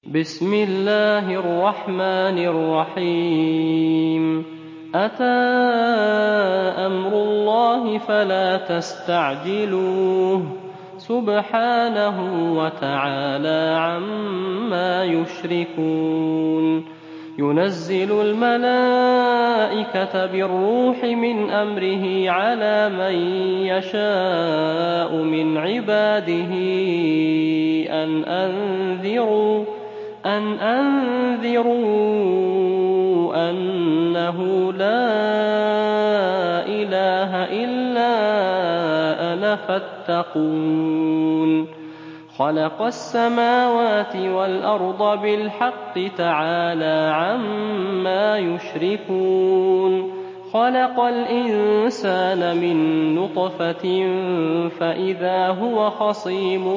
بسم الله الرحمن الرحيم أتى أمر الله فلا تستعجلوه سبحانه وتعالى عما يشركون ينزل الملائكة بالروح من أمره على من يشاء من عباده أن أنذروا أنه لا إله إلا أنا فاتقون خلق السماوات والأرض بالحق تعالى عما يشركون خلق الإنسان من نطفة فإذا هو خصيم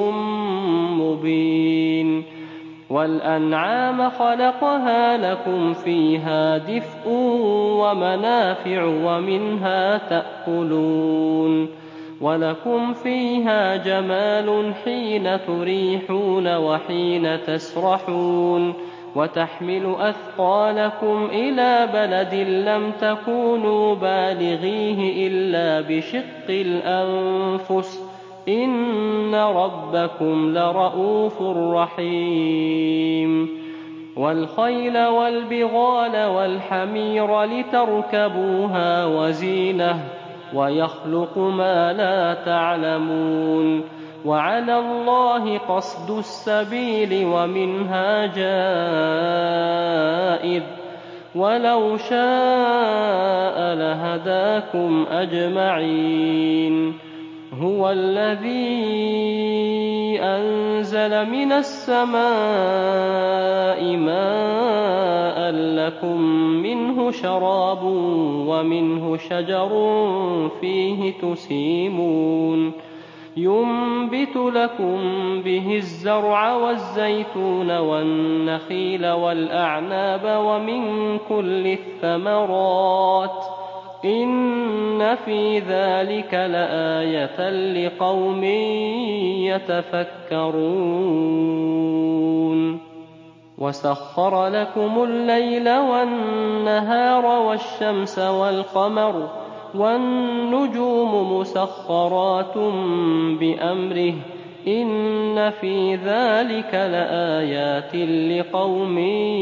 مبين والأنعام خلقها لكم فيها دفء ومنافع ومنها تأكلون ولكم فيها جمال حين تريحون وحين تسرحون وتحمل أثقالكم إلى بلد لم تكونوا بالغيه إلا بشق الأنفس إن ربكم لرءوف رحيم والخيل والبغال والحمير لتركبوها وزينة ويخلق ما لا تعلمون وعلى الله قصد السبيل ومنها جائر ولو شاء لهداكم أجمعين هو الذي أنزل من السماء ماء لكم منه شراب ومنه شجر فيه تسيمون ينبت لكم به الزرع والزيتون والنخيل والأعناب ومن كل الثمرات إن في ذلك لآية لقوم يتفكرون وسخر لكم الليل والنهار والشمس والقمر والنجوم مسخرات بأمره إن في ذلك لآيات لقوم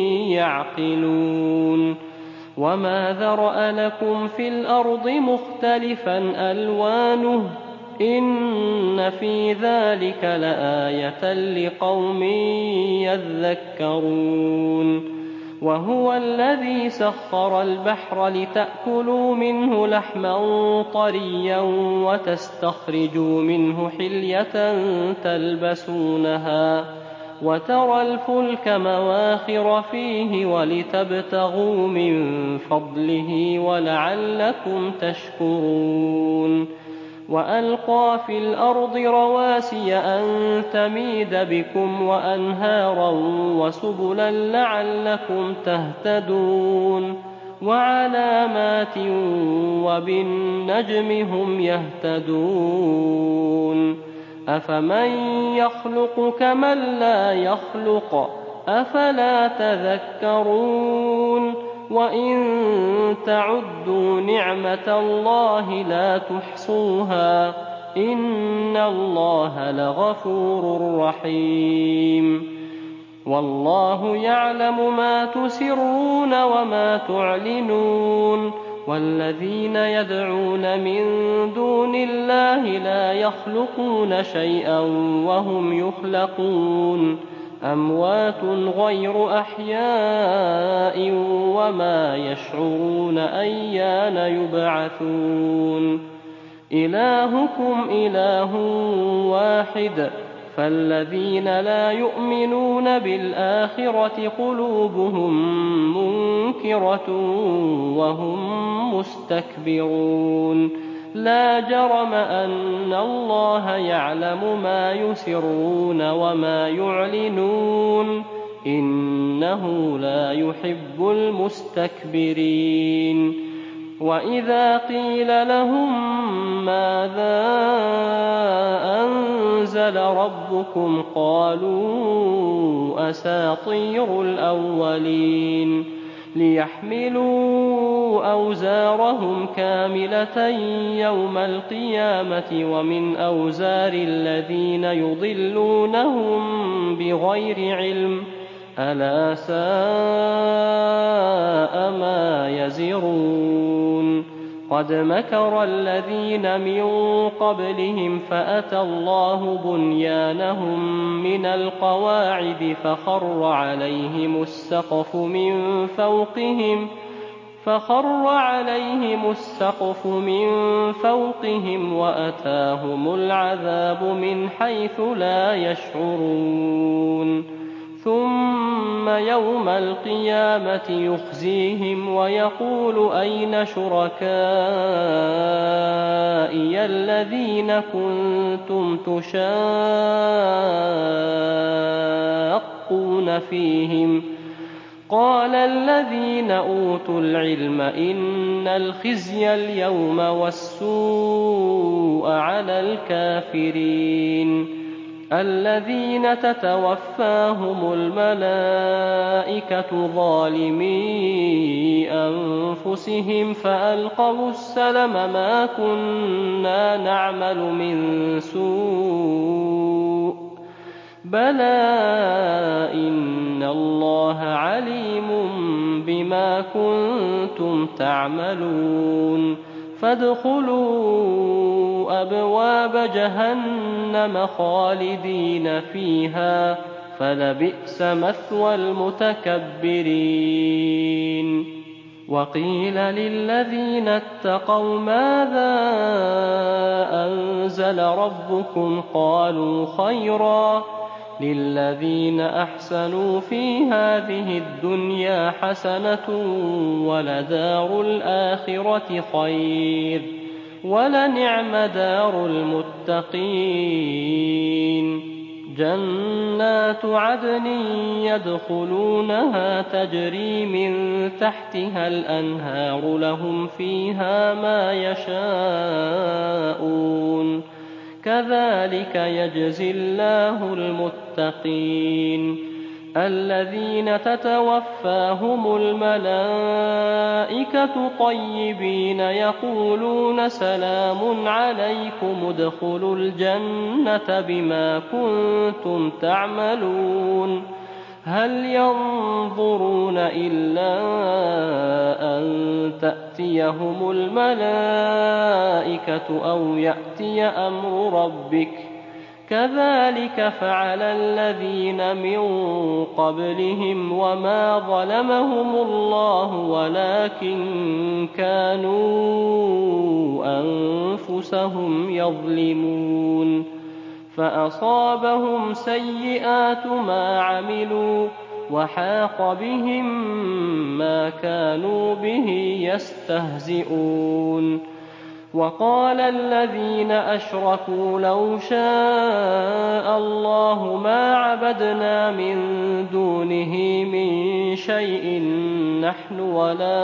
يعقلون وما ذرأ لكم في الأرض مختلفا ألوانه إن في ذلك لآية لقوم يذكرون وهو الذي سخر البحر لتأكلوا منه لحما طريا وتستخرجوا منه حلية تلبسونها وترى الفلك مواخر فيه ولتبتغوا من فضله ولعلكم تشكرون وألقى في الأرض رواسي أن تميد بكم وأنهارا وسبلا لعلكم تهتدون وعلامات وبالنجم هم يهتدون أفمن يخلق كمن لا يخلق أفلا تذكرون وإن تعدوا نعمة الله لا تحصوها إن الله لغفور رحيم والله يعلم ما تسرون وما تعلنون والذين يدعون من دون الله لا يخلقون شيئا وهم يخلقون أموات غير أحياء وما يشعرون أيان يبعثون إلهكم إله واحد فالذين لا يؤمنون بالآخرة قلوبهم منكرة وهم مستكبرون لا جرم أن الله يعلم ما يسرون وما يعلنون إنه لا يحب المستكبرين وإذا قيل لهم ماذا أنزل ربكم قالوا أساطير الأولين ليحملوا أوزارهم كاملة يوم القيامة ومن أوزار الذين يضلونهم بغير علم ألا ساء ما يزرون قد مكر الذين من قبلهم فأتى الله بنيانهم من القواعد فخر عليهم السقف من فوقهم وأتاهم العذاب من حيث لا يشعرون ثم يوم القيامة يخزيهم ويقول أين شركائي الذين كنتم تشاقون فيهم قال الذين أوتوا العلم إن الخزي اليوم والسوء على الكافرين الذين تتوفاهم الملائكة ظالمي أنفسهم فألقوا السلم ما كنا نعمل من سوء بلى إن الله عليم بما كنتم تعملون فادخلوا أبواب جهنم خالدين فيها فلبئس مثوى المتكبرين وقيل للذين اتقوا ماذا أنزل ربكم قالوا خيرا للذين أحسنوا في هذه الدنيا حسنة ولدار الآخرة خير ولنعم دار المتقين جنات عدن يدخلونها تجري من تحتها الأنهار لهم فيها ما يشاءون كذلك يجزي الله المتقين الذين تتوفاهم الملائكة طيبين يقولون سلام عليكم ادخلوا الجنة بما كنتم تعملون هل ينظرون إلا أن تأتيهم الملائكة أو يأتي أمر ربك كذلك فعل الذين من قبلهم وما ظلمهم الله ولكن كانوا أنفسهم يظلمون فأصابهم سيئات ما عملوا وحاق بهم ما كانوا به يستهزئون وقال الذين أشركوا لو شاء الله ما عبدنا من دونه من شيء نحن ولا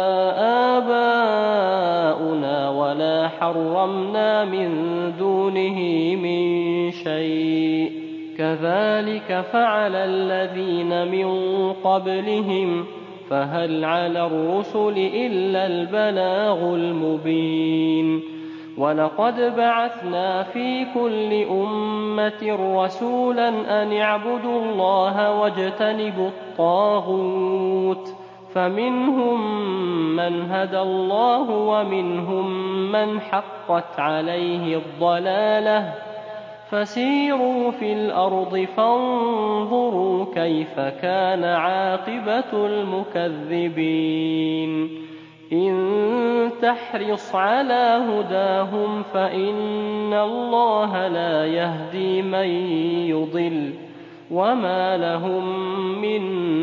آباؤنا ولا حرمنا من دونه من شيء كذلك فعل الذين من قبلهم فهل على الرسل إلا البلاغ المبين ولقد بعثنا في كل أمة رسولا أن اعبدوا الله واجتنبوا الطاغوت فمنهم من هدى الله ومنهم من حقت عليه الضلالة فسيروا في الأرض فانظروا كيف كان عاقبة المكذبين إن تحرص على هداهم فإن الله لا يهدي من يضل وما لهم من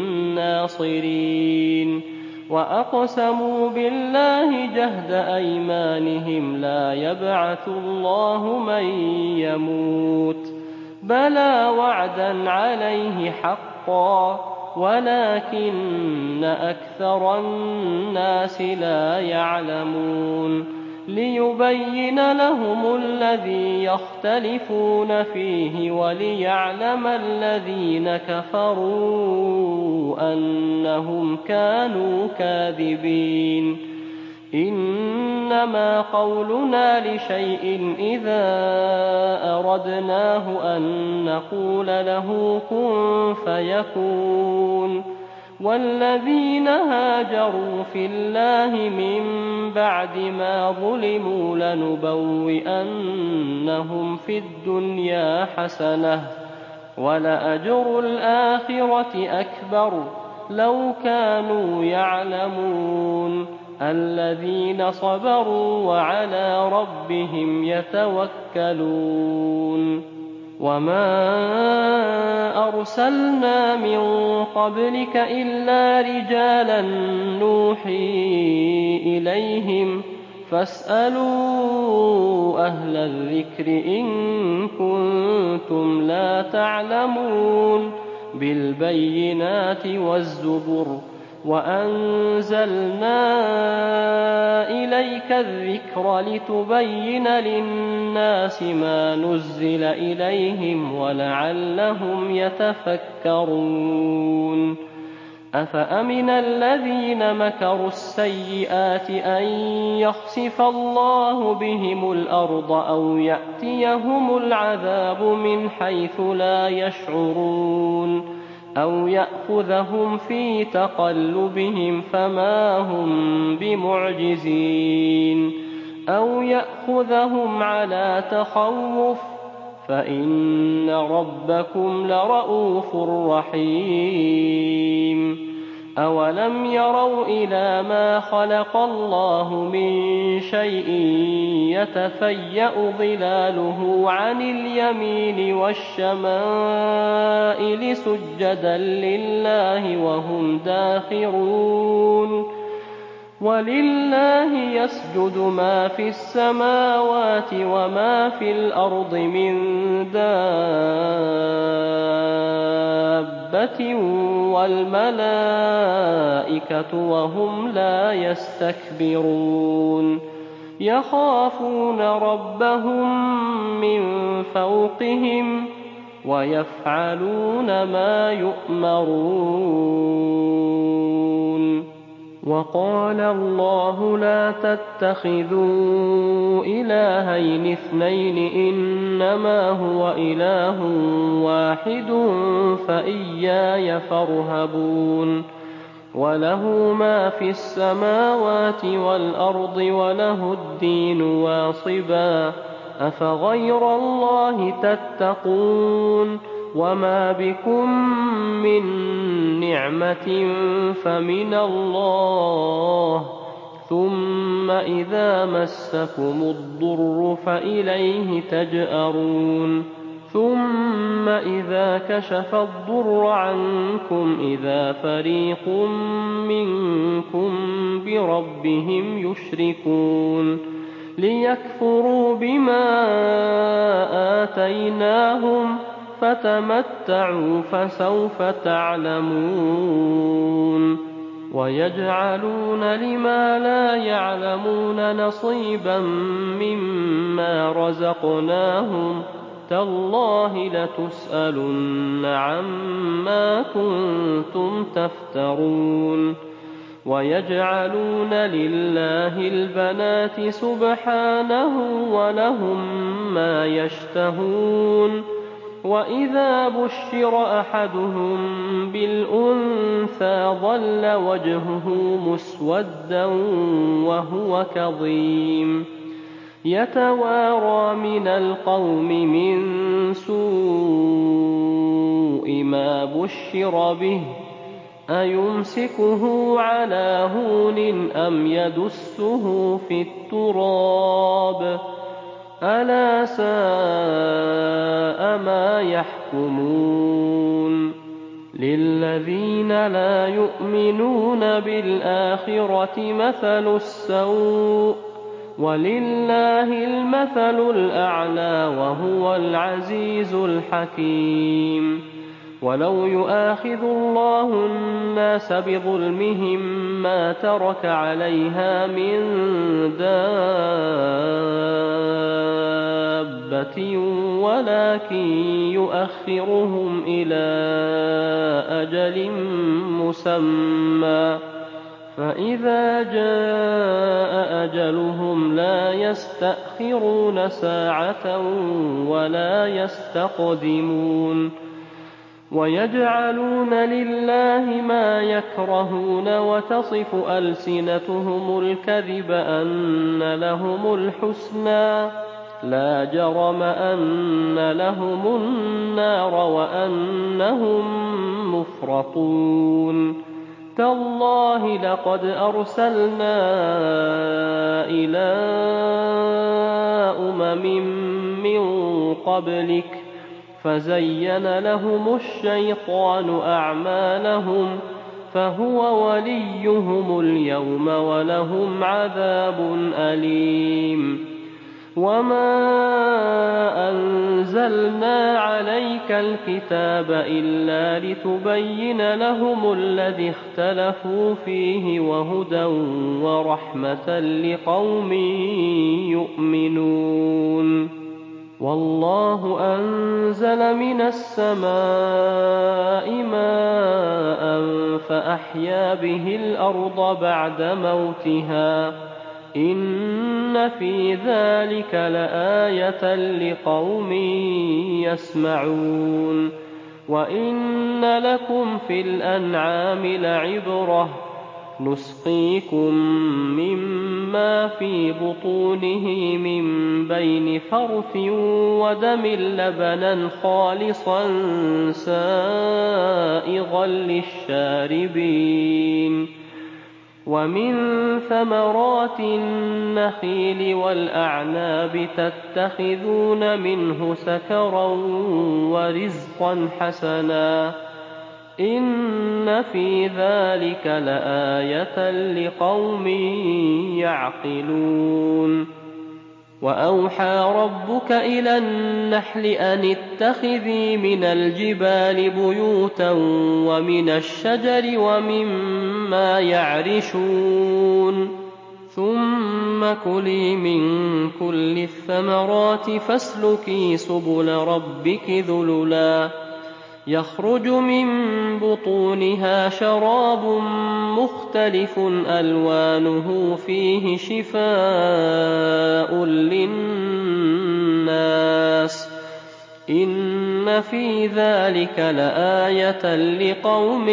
ناصرين وأقسموا بالله جهد أيمانهم لا يبعث الله من يموت بلى وعدا عليه حقا ولكن أكثر الناس لا يعلمون ليبين لهم الذي يختلفون فيه وليعلم الذين كفروا أنهم كانوا كاذبين إنما قولنا لشيء إذا أردناه أن نقول له كن فيكون والذين هاجروا في الله من بعد ما ظلموا لنبوئنهم في الدنيا حسنة ولأجر الآخرة أكبر لو كانوا يعلمون الذين صبروا وعلى ربهم يتوكلون وما أرسلنا من قبلك إلا رجالا نوحي إليهم فاسألوا أهل الذكر إن كنتم لا تعلمون بالبينات والزبر وأنزلنا إليك الذكر لتبين للناس ما نزل إليهم ولعلهم يتفكرون أفأمن الذين مكروا السيئات أن يخسف الله بهم الأرض أو يأتيهم العذاب من حيث لا يشعرون أو يأخذهم في تقلبهم فما هم بمعجزين أو يأخذهم على تخوف فإن ربكم لرءوف رحيم أولم يروا إلى ما خلق الله من شيء يتفيأ ظلاله عن اليمين والشمائل سجدا لله وهم داخرون ولله يسجد ما في السماوات وما في الأرض من دابة والملائكة وهم لا يستكبرون يخافون ربهم من فوقهم ويفعلون ما يؤمرون وقال الله لا تتخذوا إلهين اثنين إنما هو إله واحد فإياي فارهبون وله ما في السماوات والأرض وله الدين واصبا أفغير الله تتقون وما بكم من نعمة فمن الله ثم إذا مسكم الضر فإليه تجأرون ثم إذا كشف الضر عنكم إذا فريق منكم بربهم يشركون ليكفروا بما آتيناهم فتمتعوا فسوف تعلمون ويجعلون لما لا يعلمون نصيبا مما رزقناهم تالله لتسألن عما كنتم تفترون ويجعلون لله البنات سبحانه ولهم ما يشتهون وإذا بشر أحدهم بالأنثى ظل وجهه مسودا وهو كظيم يتوارى من القوم من سوء ما بشر به أيمسكه على هون أم يدسه في التراب ألا ساء ما يحكمون للذين لا يؤمنون بالآخرة مثل السوء ولله المثل الأعلى وهو العزيز الحكيم ولو يؤاخذ الله الناس بظلمهم ما ترك عليها من دابة ولكن يؤخرهم إلى أجل مسمى فإذا جاء أجلهم لا يستأخرون ساعة ولا يستقدمون ويجعلون لله ما يكرهون وتصف ألسنتهم الكذب أن لهم الحسنى لا جرم أن لهم النار وأنهم مفرطون تالله لقد أرسلنا إلى من قبلك فزين لهم الشيطان أعمالهم فهو وليهم اليوم ولهم عذاب أليم وما أنزلنا عليك الكتاب إلا لتبين لهم الذي اختلفوا فيه وهدى ورحمة لقوم يؤمنون والله أنزل من السماء ماء فأحيا به الأرض بعد موتها إن في ذلك لآية لقوم يسمعون وإن لكم في الأنعام لعبرة نسقيكم مما في بطونه من بين فرث ودم لبنا خالصا سائغا للشاربين ومن ثمرات النخيل والأعناب تتخذون منه سكرا ورزقا حسنا إن في ذلك لآية لقوم يعقلون وأوحى ربك إلى النحل أن اتخذي من الجبال بيوتا ومن الشجر ومما يعرشون ثم كلي من كل الثمرات فاسلكي سبل ربك ذللا يخرج من بطونها شراب مختلف ألوانه فيه شفاء للناس إن في ذلك لآية لقوم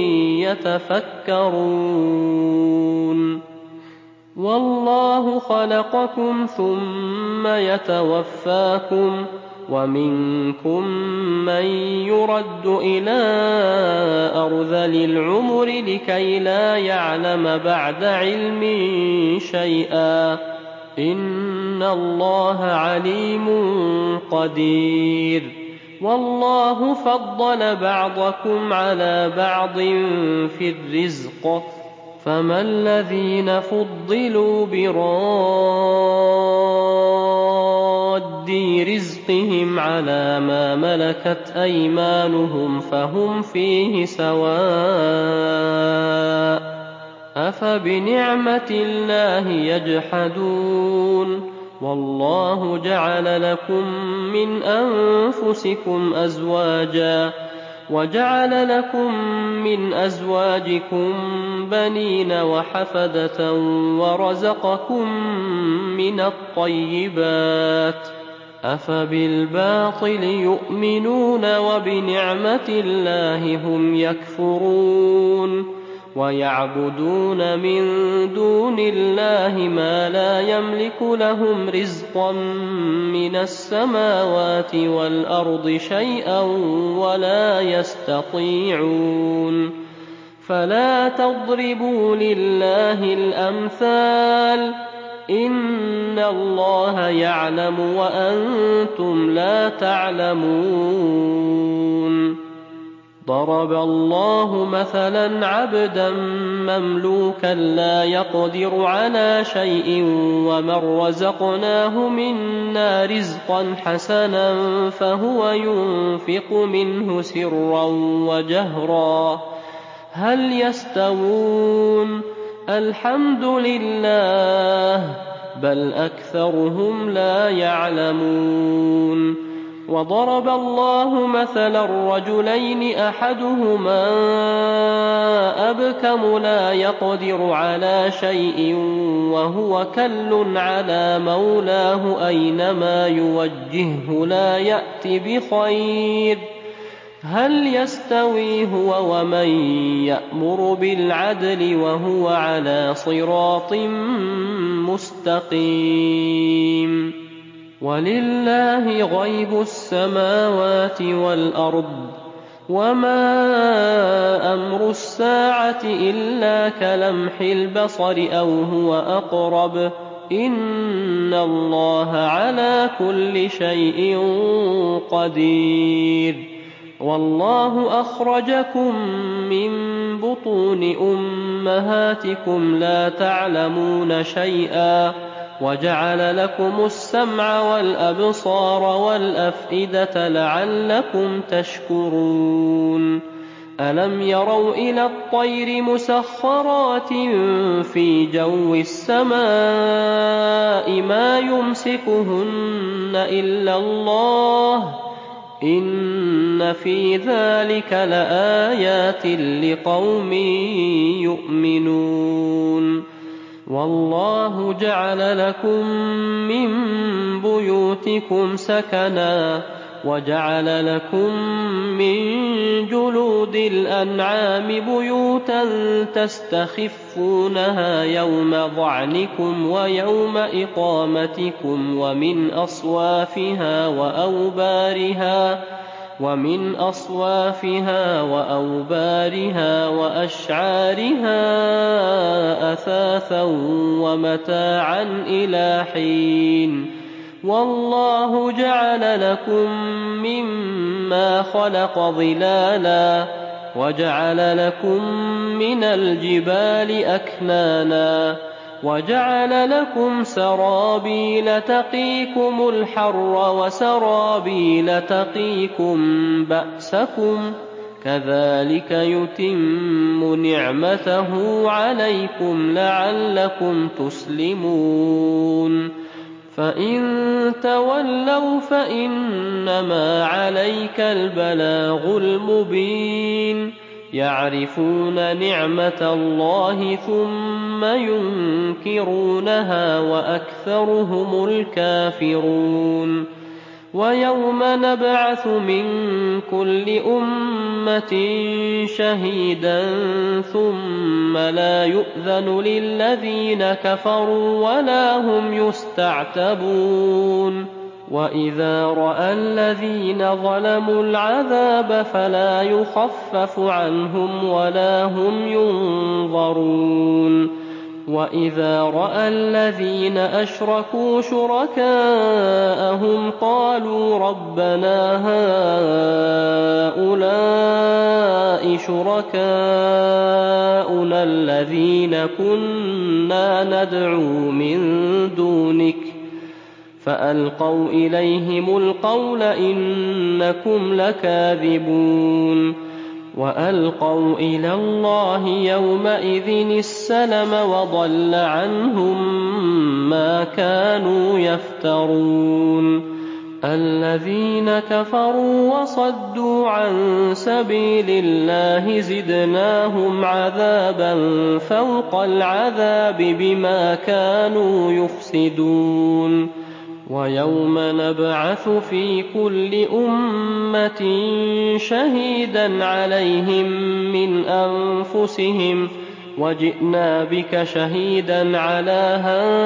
يتفكرون والله خلقكم ثم يتوفاكم ومنكم من يرد إلى أرذل العمر لكي لا يعلم بعد علم شيئا إن الله عليم قدير والله فضل بعضكم على بعض في الرزق فما الذين فضلوا براد رزقهم على ما ملكت أيمانهم فهم فيه سواء أفبنعمة الله يجحدون والله جعل لكم من أنفسكم أزواجا وجعل لكم من أزواجكم بنين وحفدة ورزقكم من الطيبات أفبالباطل يؤمنون وبنعمة الله هم يكفرون ويعبدون من دون الله ما لا يملك لهم رزقا من السماوات والأرض شيئا ولا يستطيعون فلا تضربوا لله الأمثال إن الله يعلم وأنتم لا تعلمون ضرب الله مثلا عبدا مملوكا لا يقدر على شيء ومن رزقناه منا رزقا حسنا فهو ينفق منه سرا وجهرا هل يستوون الحمد لله بل أكثرهم لا يعلمون وضرب الله مثلا رجلين أحدهما أبكم لا يقدر على شيء وهو كل على مولاه أينما يوجهه لا يأت بخير هل يستوي هو ومن يأمر بالعدل وهو على صراط مستقيم ولله غيب السماوات والأرض وما أمر الساعة إلا كلمح البصر أو هو أقرب إن الله على كل شيء قدير والله أخرجكم من بطون أمهاتكم لا تعلمون شيئا وجعل لكم السمع والأبصار والأفئدة لعلكم تشكرون ألم يروا إلى الطير مسخرات في جو السماء ما يمسكهن إلا الله إن في ذلك لآيات لقوم يؤمنون والله جعل لكم من بيوتكم سكنا وجعل لكم من جلود الأنعام بيوتا تستخفونها يوم ظعنكم ويوم إقامتكم ومن أصوافها وأوبارها وأشعارها أثاثا ومتاعا إلى حين والله جعل لكم مما خلق ظلالا وجعل لكم من الجبال أكنانا وجعل لكم سرابيل تقيكم الحر وسرابيل تقيكم بأسكم كذلك يتم نعمته عليكم لعلكم تسلمون فإن تولوا فإنما عليك البلاغ المبين يعرفون نعمة الله ثم ينكرونها وأكثرهم الكافرون ويوم نبعث من كل أمة شهيدا ثم لا يؤذن للذين كفروا ولا هم يستعتبون وإذا رأى الذين ظلموا العذاب فلا يخفف عنهم ولا هم ينظرون وإذا رأى الذين أشركوا شركاءهم قالوا ربنا هؤلاء شركاؤنا الذين كنا ندعو من دونك فألقوا إليهم القول إنكم لكاذبون وألقوا إلى الله يومئذ السلم وضل عنهم ما كانوا يفترون الذين كفروا وصدوا عن سبيل الله زدناهم عذابا فوق العذاب بما كانوا يفسدون ويوم نبعث في كل أمة شهيدا عليهم من أنفسهم وجئنا بك شهيدا على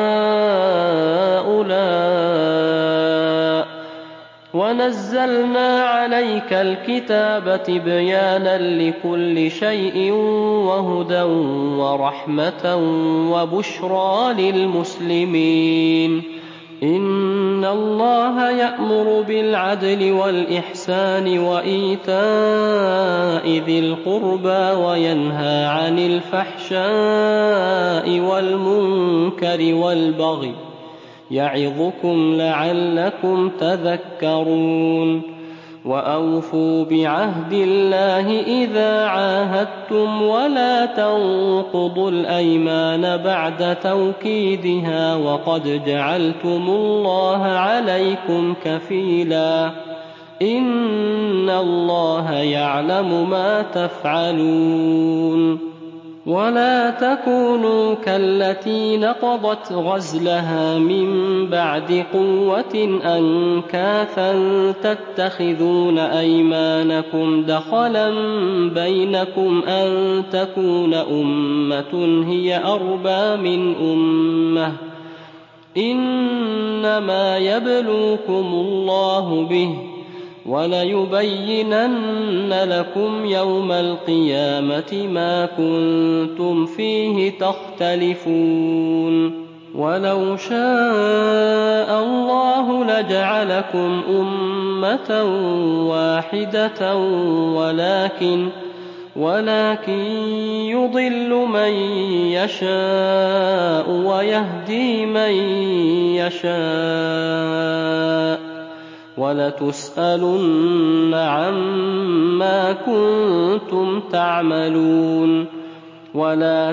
هؤلاء ونزلنا عليك الكتاب تبيانا لكل شيء وهدى ورحمة وبشرى للمسلمين إن الله يأمر بالعدل والإحسان وإيتاء ذي القربى وينهى عن الفحشاء والمنكر والبغي يعظكم لعلكم تذكرون وأوفوا بعهد الله إذا عاهدتم ولا تنقضوا الأيمان بعد توكيدها وقد جعلتم الله عليكم كفيلا إن الله يعلم ما تفعلون ولا تكونوا كالتي نقضت غزلها من بعد قوة أنكاثا تتخذون أيمانكم دخلا بينكم أن تكون أمة هي أربى من أمة إنما يبلوكم الله به وليبينن لكم يوم القيامة ما كنتم فيه تختلفون ولو شاء الله لجعلكم أمة واحدة ولكن يضل من يشاء ويهدي من يشاء ولتسألن عما كنتم تعملون ولا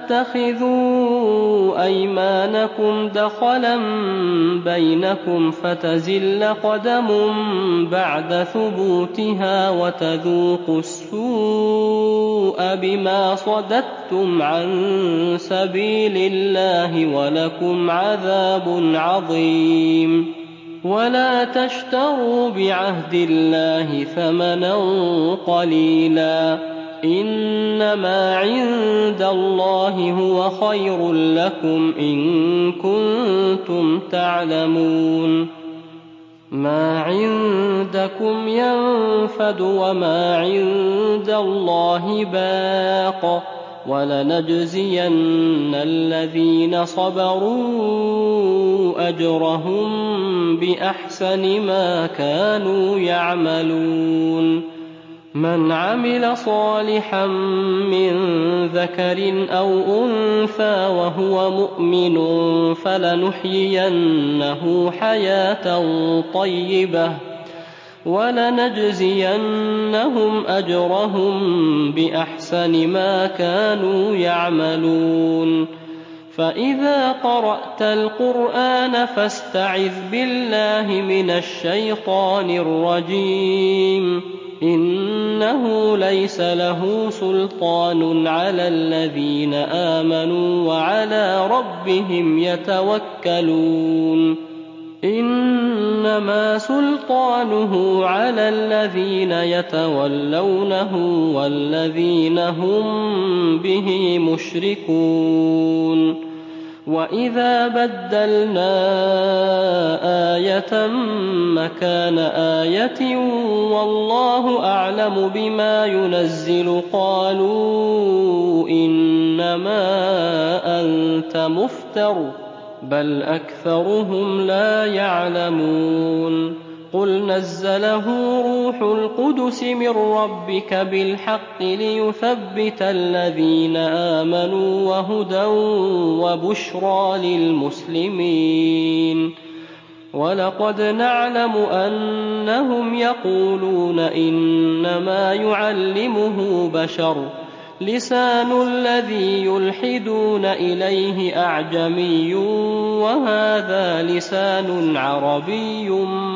تتخذوا أيمانكم دخلا بينكم فتزل قدم بعد ثبوتها وتذوقوا السوء بما صددتم عن سبيل الله ولكم عذاب عظيم ولا تشتروا بعهد الله ثمنا قليلا إنما عند الله هو خير لكم إن كنتم تعلمون ما عندكم ينفد وما عند الله باق ولنجزين الذين صبروا أجرهم بأحسن ما كانوا يعملون من عمل صالحا من ذكر أو أنثى وهو مؤمن فلنحيينه حياة طيبة ولنجزينهم أجرهم بأحسن ما كانوا يعملون فإذا قرأت القرآن فاستعذ بالله من الشيطان الرجيم إنه ليس له سلطان على الذين آمنوا وعلى ربهم يتوكلون إنما سلطانه على الذين يتولونه والذين هم به مشركون وإذا بدلنا آية مكان آية والله أعلم بما ينزل قالوا إنما أنت مفتر بل أكثرهم لا يعلمون قل نزله روح القدس من ربك بالحق ليثبت الذين آمنوا وهدى وبشرى للمسلمين ولقد نعلم أنهم يقولون إنما يعلمه بشر لسان الذي يلحدون إليه أعجمي وهذا لسان عربي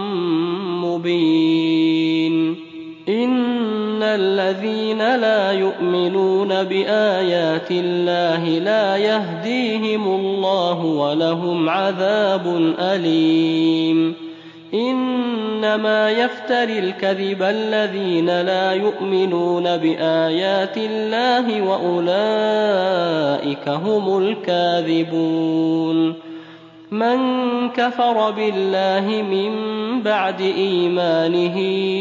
مبين إن الذين لا يؤمنون بآيات الله لا يهديهم الله ولهم عذاب أليم إنما يفتري الكذب الذين لا يؤمنون بآيات الله وأولئك هم الكاذبون من كفر بالله من بعد إيمانه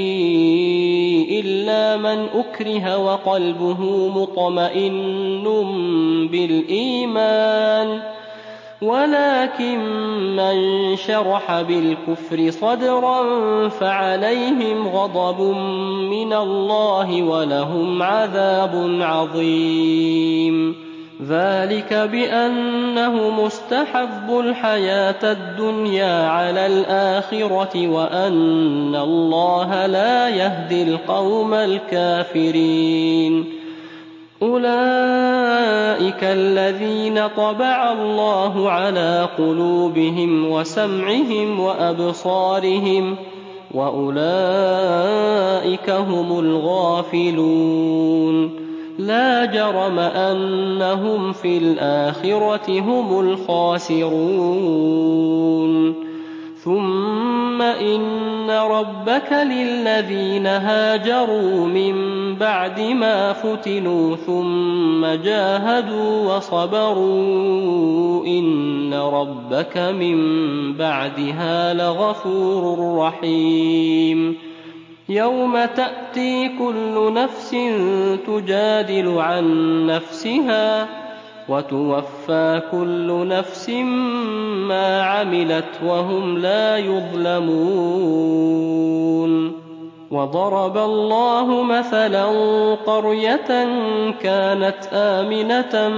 إلا من أكره وقلبه مطمئن بالإيمان ولكن من شرح بالكفر صدرا فعليهم غضب من الله ولهم عذاب عظيم. ذلك بأنه مستحب الحياة الدنيا على الآخرة وأن الله لا يهدي القوم الكافرين. أولئك الذين طبع الله على قلوبهم وسمعهم وأبصارهم وأولئك هم الغافلون. لا جرم أنهم في الآخرة هم الخاسرون. ثم إن ربك للذين هاجروا من بعد ما فتنوا ثم جاهدوا وصبروا إن ربك من بعدها لغفور رحيم. يوم تأتي كل نفس تجادل عن نفسها وتوفى كل نفس ما عملت وهم لا يظلمون. وضرب الله مثلا قرية كانت آمنة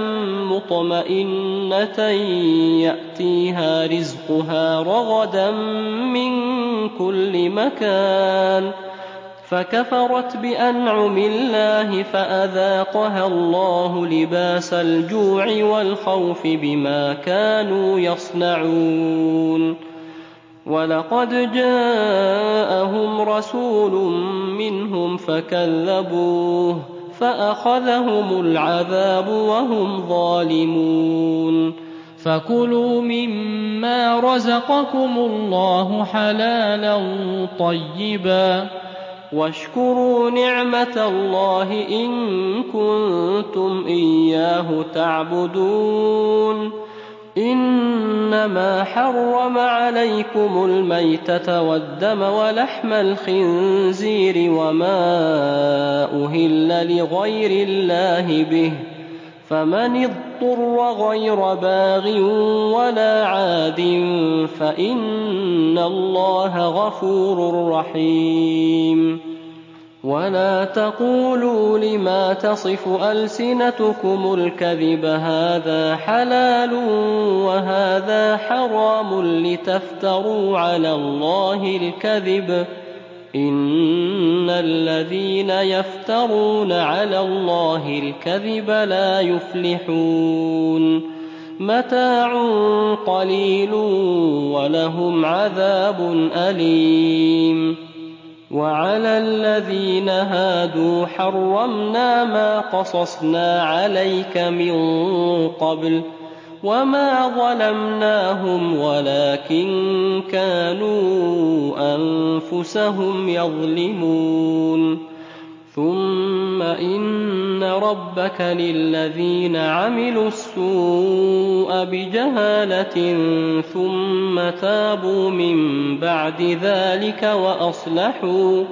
مطمئنة يأتيها رزقها رغدا من كل مكان فكفرت بأنعم الله فأذاقها الله لباس الجوع والخوف بما كانوا يصنعون. ولقد جاءهم رسول منهم فكذبوه فأخذهم العذاب وهم ظالمون. فكلوا مما رزقكم الله حلالا طيبا واشكروا نعمة الله إن كنتم إياه تعبدون. إنما حرم عليكم الميتة والدم ولحم الخنزير وما أهل لغير الله به فمن اضطر غير باغ ولا عاد فإن الله غفور رحيم. ولا تقولوا لما تصف ألسنتكم الكذب هذا حلال وهذا حرام لتفتروا على الله الكذب إن الذين يفترون على الله الكذب لا يفلحون. متاع قليل ولهم عذاب أليم. وعلى الذين هادوا حرمنا ما قصصنا عليك من قبل وما ظلمناهم ولكن كانوا أنفسهم يظلمون. ثم إن ربك للذين عملوا السوء بجهالة ثم تابوا من بعد ذلك وأصلحوا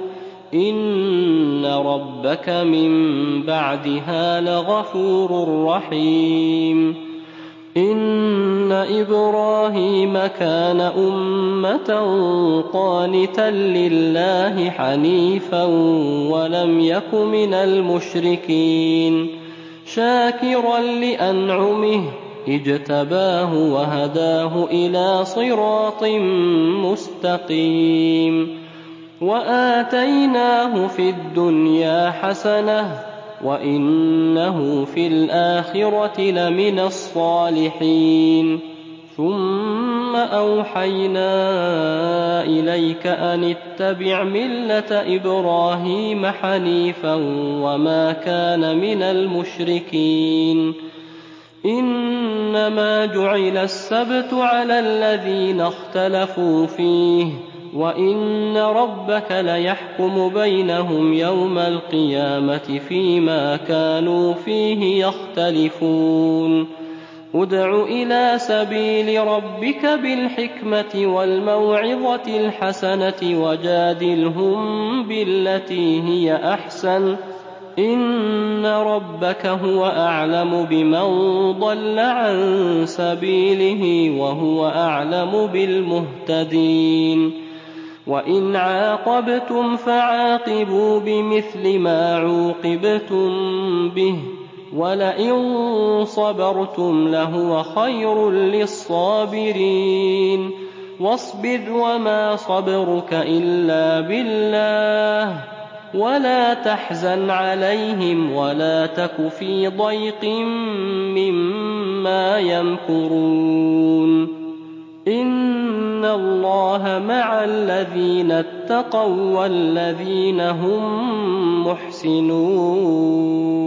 إن ربك من بعدها لغفور رحيم. إن إبراهيم كان أمة قانتا لله حنيفا ولم يك من المشركين شاكرا لأنعمه اجتباه وهداه إلى صراط مستقيم. وآتيناه في الدنيا حسنة وإنه في الآخرة لمن الصالحين. ثم أوحينا إليك أن اتبع ملة إبراهيم حنيفا وما كان من المشركين. إنما جعل السبت على الذين اختلفوا فيه وإن ربك ليحكم بينهم يوم القيامة فيما كانوا فيه يختلفون. ادع إلى سبيل ربك بالحكمة والموعظة الحسنة وجادلهم بالتي هي أحسن إن ربك هو أعلم بمن ضل عن سبيله وهو أعلم بالمهتدين وإن عاقبتم فعاقبوا بمثل ما عوقبتم به ولئن صبرتم لهو خير للصابرين واصبر وما صبرك إلا بالله ولا تحزن عليهم ولا تك في ضيق مما يمكرون إن الله مع الذين اتقوا والذين هم محسنون